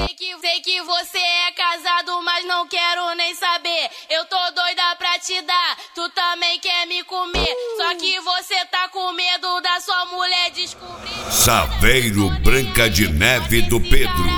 Sei que você é casado, mas não quero nem saber. Eu tô doida pra te dar, tu também quer me comer. Só que você tá com medo da sua mulher descobrir. Saveiro Branca de Neve do Pedro.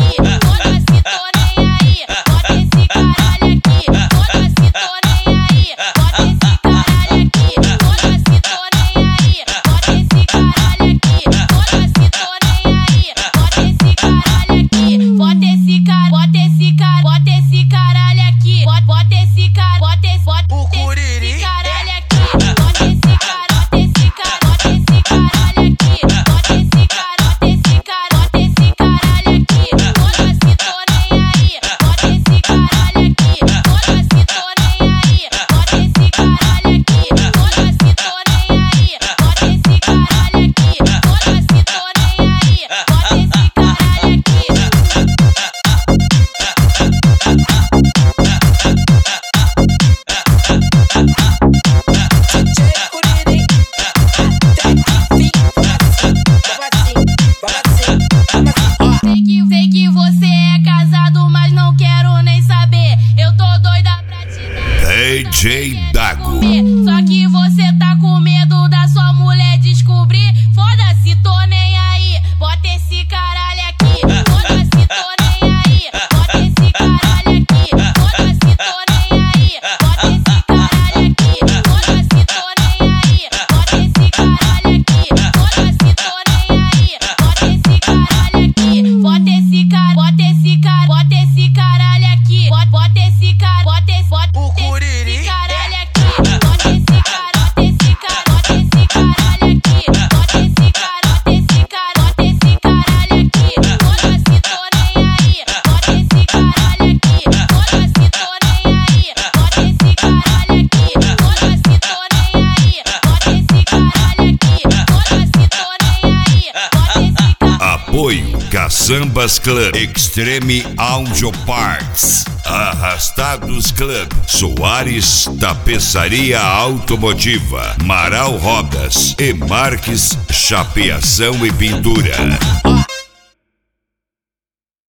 Sei que você é casado, mas não quero nem saber. Eu tô doida pra te dar. DJ Dago. Só que você tá com medo da sua mulher descobrir. Foda-se, tô nem aí. Bota esse caralho aqui. Foda-se, tô nem aí. Bota esse caralho aqui. Foda-se, tô nem aí. Bota esse caralho aqui. Foda-se, tô nem aí. Bota esse caralho aqui. Foda-se, tô nem aí. Bota esse caralho aqui. Bota esse caralho, bota esse caralho, bota esse caralho aqui. Bota esse caralho, bota esse caralho aqui. Bota esse caralho, bota esse caralho aqui. Bota esse caralho, bota esse caralho aqui. Foda-se, tô nem aí. Bota esse caralho aqui. Foda-se, tô nem aí. Bota esse caralho aqui. Foda-se, tô nem aí. Bota esse caralho aqui. Foda-se, tô nem aí. Bota esse caralho. Apoio Caçambas Club, Extreme Audio Parts, Arrastados Club, Soares Tapeçaria Automotiva, Marau Rodas e Marques Chapeação e Pintura.